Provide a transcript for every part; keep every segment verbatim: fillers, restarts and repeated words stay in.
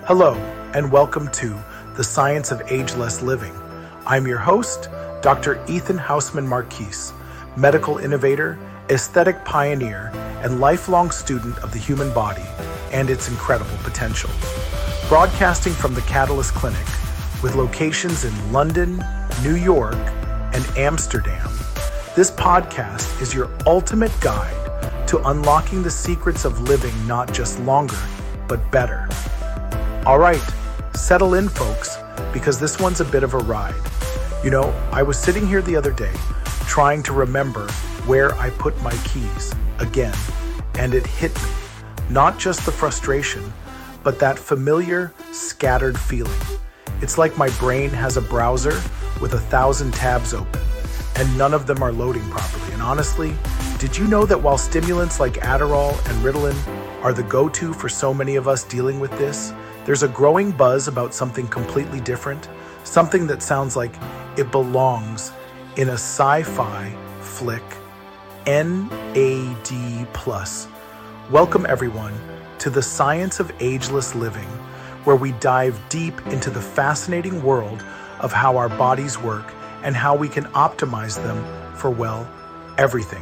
Hello, and welcome to The Science of Ageless Living. I'm your host, Doctor Ethan Hausman Marquise, medical innovator, aesthetic pioneer, and lifelong student of the human body and its incredible potential. Broadcasting from the Catalyst Clinic, with locations in London, New York, and Amsterdam, this podcast is your ultimate guide to unlocking the secrets of living not just longer, but better. All right, settle in, folks, because this one's a bit of a ride. You know, I was sitting here the other day trying to remember where I put my keys again, and it hit me. Not just the frustration, but that familiar, scattered feeling. It's like my brain has a browser with a thousand tabs open, and none of them are loading properly. And honestly, did you know that while stimulants like Adderall and Ritalin are the go-to for so many of us dealing with this, there's a growing buzz about something completely different, something that sounds like it belongs in a sci-fi flick, N A D plus. Welcome everyone to The Science of Ageless Living, where we dive deep into the fascinating world of how our bodies work and how we can optimize them for, well, everything.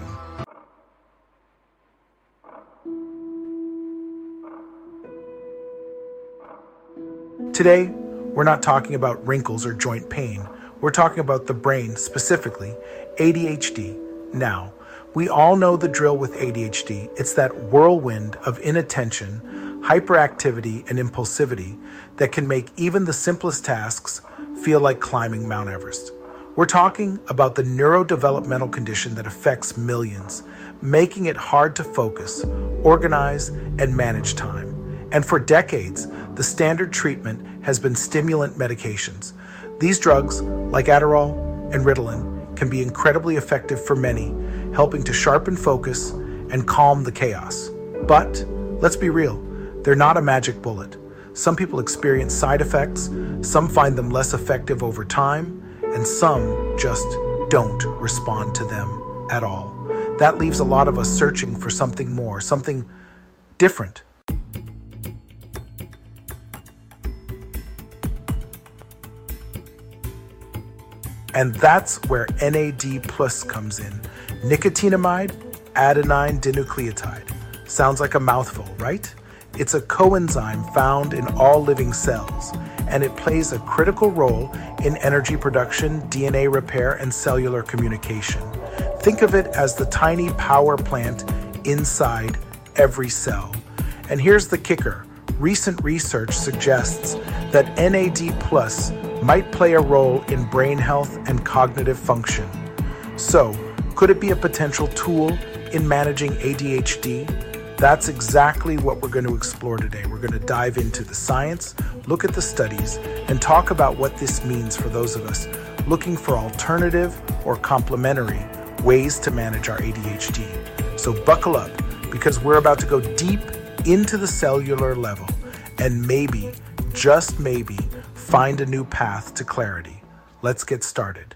Today, we're not talking about wrinkles or joint pain. We're talking about the brain, specifically A D H D. Now, we all know the drill with A D H D. It's that whirlwind of inattention, hyperactivity, and impulsivity that can make even the simplest tasks feel like climbing Mount Everest. We're talking about the neurodevelopmental condition that affects millions, making it hard to focus, organize, and manage time. And for decades, the standard treatment has been stimulant medications. These drugs, like Adderall and Ritalin, can be incredibly effective for many, helping to sharpen focus and calm the chaos. But let's be real, they're not a magic bullet. Some people experience side effects, some find them less effective over time, and some just don't respond to them at all. That leaves a lot of us searching for something more, something different. And that's where N A D plus comes in. Nicotinamide adenine dinucleotide. Sounds like a mouthful, right? It's a coenzyme found in all living cells, and it plays a critical role in energy production, D N A repair, and cellular communication. Think of it as the tiny power plant inside every cell. And here's the kicker. Recent research suggests that N A D plus might play a role in brain health and cognitive function. So, could it be a potential tool in managing A D H D? That's exactly what we're going to explore today. We're going to dive into the science, look at the studies, and talk about what this means for those of us looking for alternative or complementary ways to manage our A D H D. So buckle up, because we're about to go deep into the cellular level and maybe, just maybe, find a new path to clarity. Let's get started.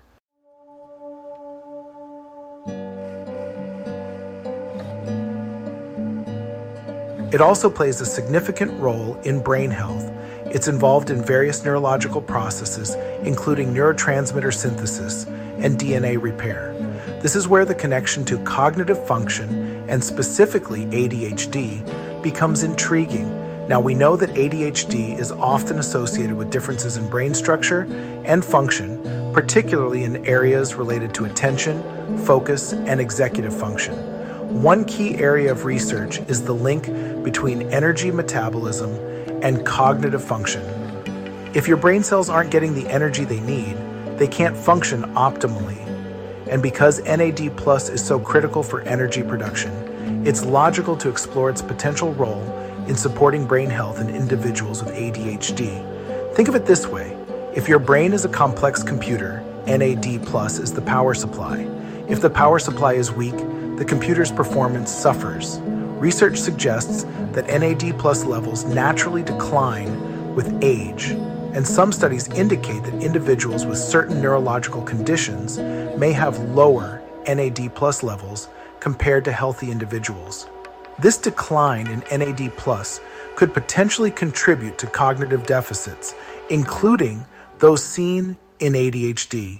It also plays a significant role in brain health. It's involved in various neurological processes, including neurotransmitter synthesis and D N A repair. This is where the connection to cognitive function, and specifically A D H D, becomes intriguing. Now, we know that A D H D is often associated with differences in brain structure and function, particularly in areas related to attention, focus, and executive function. One key area of research is the link between energy metabolism and cognitive function. If your brain cells aren't getting the energy they need, they can't function optimally. And because N A D plus is so critical for energy production, it's logical to explore its potential role in supporting brain health in individuals with A D H D. Think of it this way. If your brain is a complex computer, N A D plus is the power supply. If the power supply is weak, the computer's performance suffers. Research suggests that N A D plus levels naturally decline with age, and some studies indicate that individuals with certain neurological conditions may have lower N A D plus levels compared to healthy individuals. This decline in N A D plus could potentially contribute to cognitive deficits, including those seen in A D H D.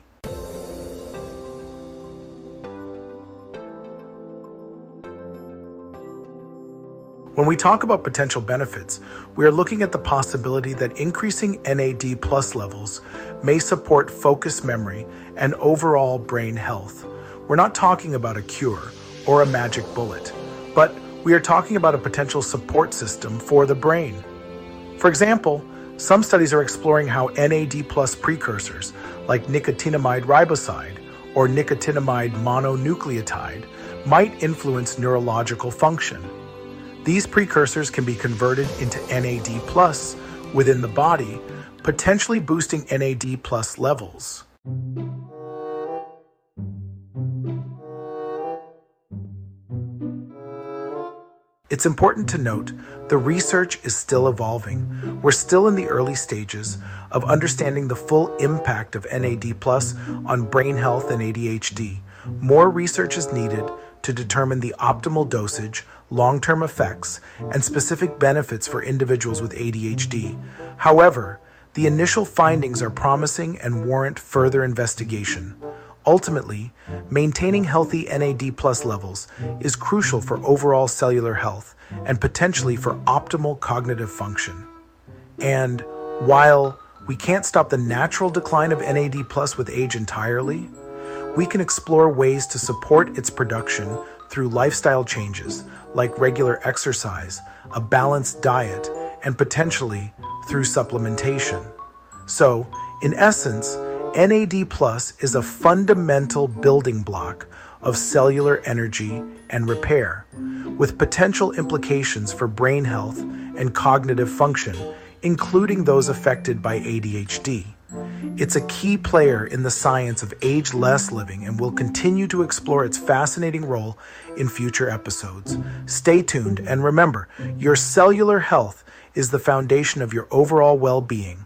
When we talk about potential benefits, we are looking at the possibility that increasing N A D plus levels may support focused memory and overall brain health. We're not talking about a cure or a magic bullet, but we are talking about a potential support system for the brain. For example, some studies are exploring how N A D plus precursors like nicotinamide riboside or nicotinamide mononucleotide might influence neurological function. These precursors can be converted into N A D plus within the body, potentially boosting N A D plus levels. It's important to note the research is still evolving. We're still in the early stages of understanding the full impact of N A D plus on brain health and A D H D. More research is needed to determine the optimal dosage, long-term effects, and specific benefits for individuals with A D H D. However, the initial findings are promising and warrant further investigation. Ultimately, maintaining healthy N A D plus levels is crucial for overall cellular health and potentially for optimal cognitive function. And while we can't stop the natural decline of N A D plus with age entirely, we can explore ways to support its production through lifestyle changes like regular exercise, a balanced diet, and potentially through supplementation. So, in essence, N A D plus is a fundamental building block of cellular energy and repair, with potential implications for brain health and cognitive function, including those affected by A D H D. It's a key player in the science of age-less living, and we'll continue to explore its fascinating role in future episodes. Stay tuned, and remember, your cellular health is the foundation of your overall well-being.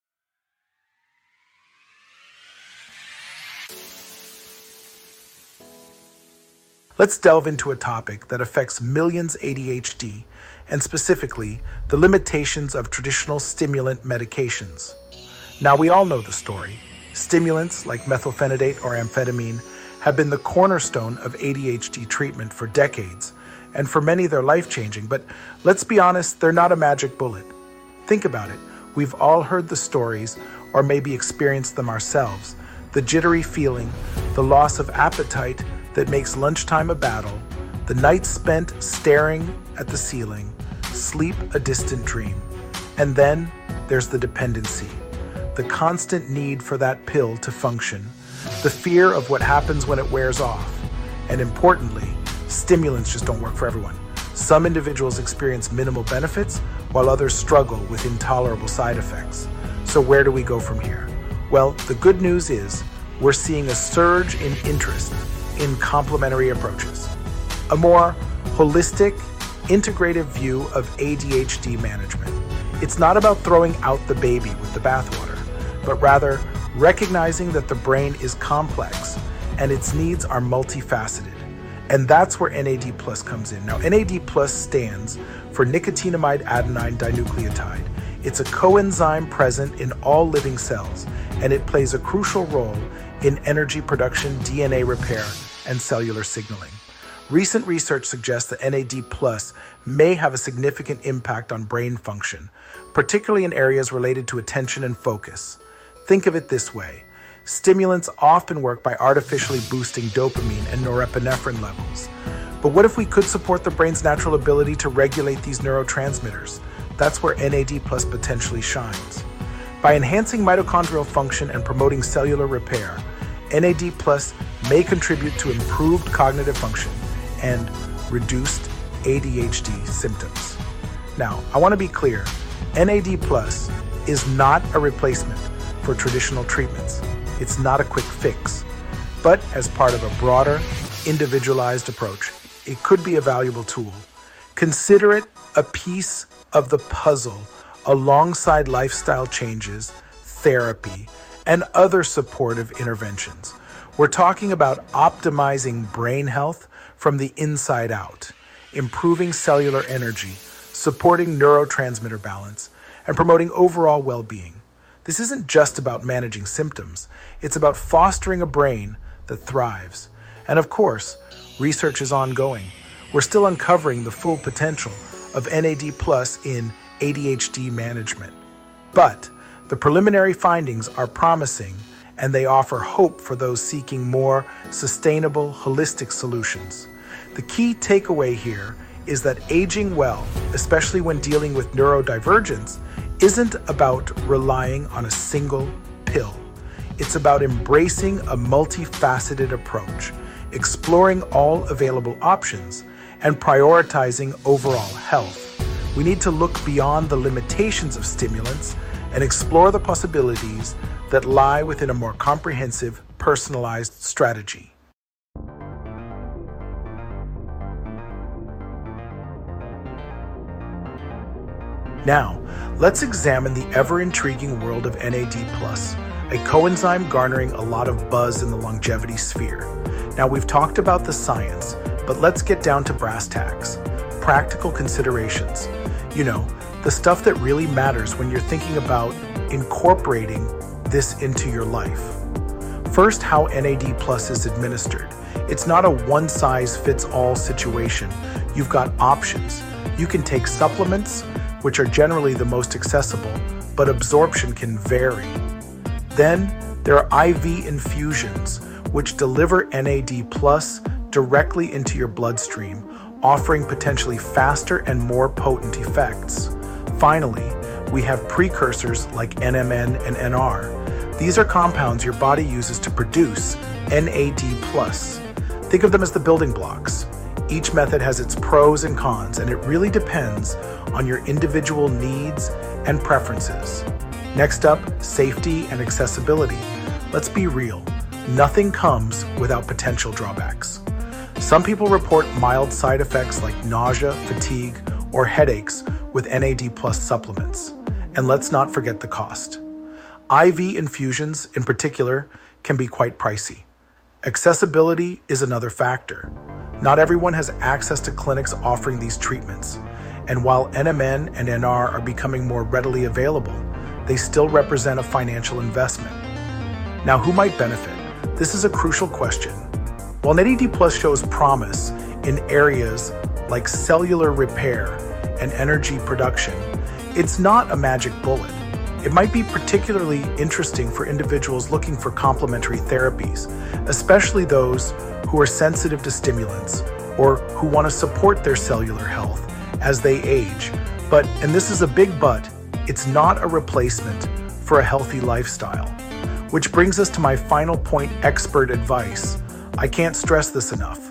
Let's delve into a topic that affects millions A D H D, and specifically, the limitations of traditional stimulant medications. Now, we all know the story. Stimulants like methylphenidate or amphetamine have been the cornerstone of A D H D treatment for decades, and for many they're life-changing, but let's be honest, they're not a magic bullet. Think about it. We've all heard the stories, or maybe experienced them ourselves. The jittery feeling, the loss of appetite that makes lunchtime a battle, the nights spent staring at the ceiling, sleep a distant dream. And then there's the dependency, the constant need for that pill to function, the fear of what happens when it wears off. And importantly, stimulants just don't work for everyone. Some individuals experience minimal benefits, while others struggle with intolerable side effects. So where do we go from here? Well, the good news is we're seeing a surge in interest in complementary approaches, a more holistic, integrative view of A D H D management. It's not about throwing out the baby with the bathwater, but rather recognizing that the brain is complex and its needs are multifaceted. And that's where N A D plus comes in. Now, N A D plus stands for nicotinamide adenine dinucleotide. It's a coenzyme present in all living cells, and it plays a crucial role in energy production, D N A repair, and cellular signaling. Recent research suggests that N A D plus may have a significant impact on brain function, particularly in areas related to attention and focus. Think of it this way. Stimulants often work by artificially boosting dopamine and norepinephrine levels. But what if we could support the brain's natural ability to regulate these neurotransmitters? That's where N A D plus potentially shines. By enhancing mitochondrial function and promoting cellular repair, N A D plus may contribute to improved cognitive function and reduced A D H D symptoms. Now, I want to be clear, N A D plus is not a replacement for traditional treatments. It's not a quick fix, but as part of a broader, individualized approach, it could be a valuable tool. Consider it a piece of the puzzle alongside lifestyle changes, therapy, and other supportive interventions. We're talking about optimizing brain health from the inside out, improving cellular energy, supporting neurotransmitter balance, and promoting overall well-being. This isn't just about managing symptoms, it's about fostering a brain that thrives. And of course, research is ongoing. We're still uncovering the full potential of N A D plus in A D H D management. But the preliminary findings are promising, and they offer hope for those seeking more sustainable, holistic solutions. The key takeaway here is that aging well, especially when dealing with neurodivergence, isn't about relying on a single pill. It's about embracing a multifaceted approach, exploring all available options, and prioritizing overall health. We need to look beyond the limitations of stimulants and explore the possibilities that lie within a more comprehensive, personalized strategy. Now, let's examine the ever-intriguing world of N A D plus, a coenzyme garnering a lot of buzz in the longevity sphere. Now, we've talked about the science, but let's get down to brass tacks. Practical considerations. You know, the stuff that really matters when you're thinking about incorporating this into your life. First, how N A D plus is administered. It's not a one-size-fits-all situation. You've got options. You can take supplements, which are generally the most accessible, but absorption can vary. Then, there are I V infusions, which deliver N A D plus directly into your bloodstream, offering potentially faster and more potent effects. Finally, we have precursors like N M N and N R. These are compounds your body uses to produce N A D plus. Think of them as the building blocks. Each method has its pros and cons, and it really depends on your individual needs and preferences. Next up, safety and accessibility. Let's be real, nothing comes without potential drawbacks. Some people report mild side effects like nausea, fatigue, or headaches with N A D plus supplements. And let's not forget the cost. I V infusions, in particular, can be quite pricey. Accessibility is another factor. Not everyone has access to clinics offering these treatments, and while N M N and N R are becoming more readily available, they still represent a financial investment. Now, who might benefit? This is a crucial question. While N A D plus shows promise in areas like cellular repair and energy production, it's not a magic bullet. It might be particularly interesting for individuals looking for complementary therapies, especially those who are sensitive to stimulants or who want to support their cellular health as they age. But, and this is a big but, it's not a replacement for a healthy lifestyle. Which brings us to my final point, expert advice. I can't stress this enough.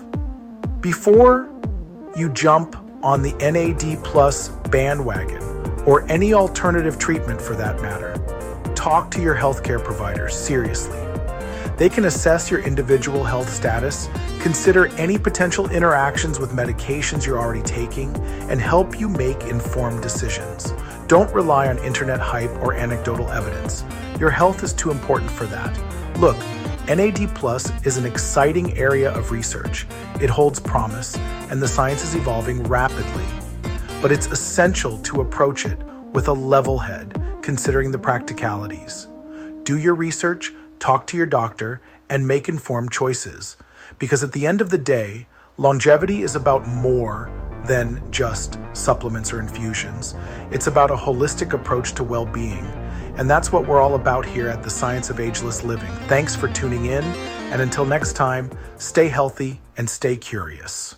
Before you jump on the N A D plus bandwagon, or any alternative treatment for that matter, talk to your healthcare provider seriously. They can assess your individual health status, consider any potential interactions with medications you're already taking, and help you make informed decisions. Don't rely on internet hype or anecdotal evidence. Your health is too important for that. Look, N A D plus is an exciting area of research. It holds promise, and the science is evolving rapidly. But it's essential to approach it with a level head, considering the practicalities. Do your research, talk to your doctor, and make informed choices. Because at the end of the day, longevity is about more than just supplements or infusions. It's about a holistic approach to well-being. And that's what we're all about here at the Science of Ageless Living. Thanks for tuning in, and until next time, stay healthy and stay curious.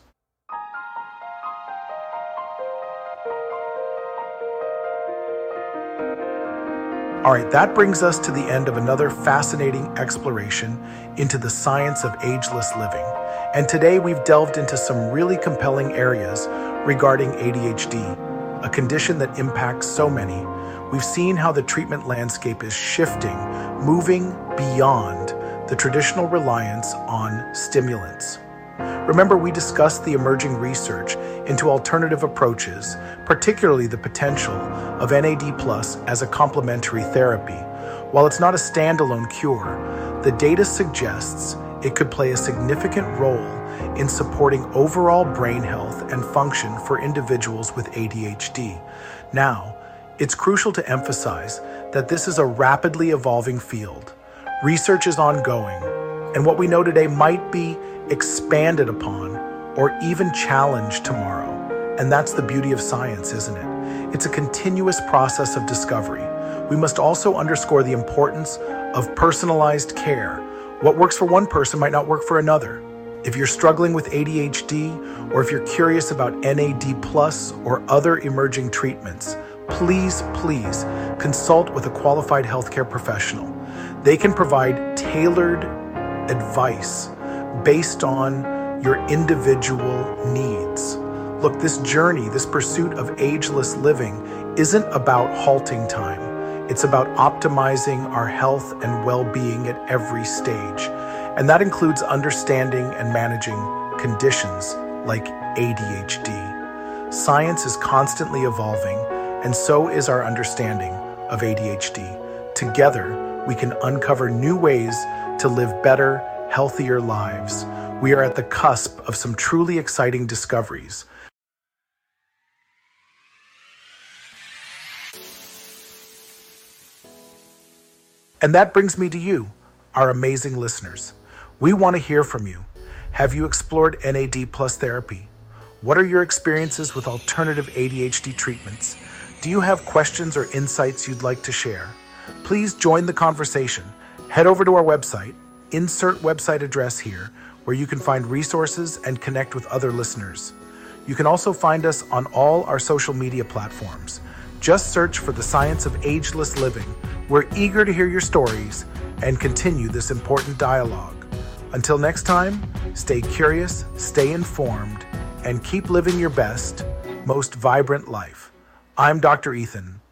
All right, that brings us to the end of another fascinating exploration into the science of ageless living. And today we've delved into some really compelling areas regarding A D H D, a condition that impacts so many. We've seen how the treatment landscape is shifting, moving beyond the traditional reliance on stimulants. Remember, we discussed the emerging research into alternative approaches, particularly the potential of N A D plus as a complementary therapy. While it's not a standalone cure, the data suggests it could play a significant role in supporting overall brain health and function for individuals with A D H D. Now, it's crucial to emphasize that this is a rapidly evolving field. Research is ongoing, and what we know today might be expanded upon or even challenged tomorrow. And that's the beauty of science, isn't it? It's a continuous process of discovery. We must also underscore the importance of personalized care. What works for one person might not work for another. If you're struggling with A D H D, or if you're curious about N A D plus or other emerging treatments, please, please consult with a qualified healthcare professional. They can provide tailored advice based on your individual needs. Look, this journey, this pursuit of ageless living isn't about halting time. It's about optimizing our health and well-being at every stage. And that includes understanding and managing conditions like A D H D. Science is constantly evolving, and so is our understanding of A D H D. Together, we can uncover new ways to live better, healthier lives. We are at the cusp of some truly exciting discoveries. And that brings me to you, our amazing listeners. We want to hear from you. Have you explored N A D plus therapy? What are your experiences with alternative A D H D treatments? Do you have questions or insights you'd like to share? Please join the conversation. Head over to our website, insert website address here, where you can find resources and connect with other listeners. You can also find us on all our social media platforms. Just search for the Science of Ageless Living. We're eager to hear your stories and continue this important dialogue. Until next time, stay curious, stay informed, and keep living your best, most vibrant life. I'm Doctor Ethan.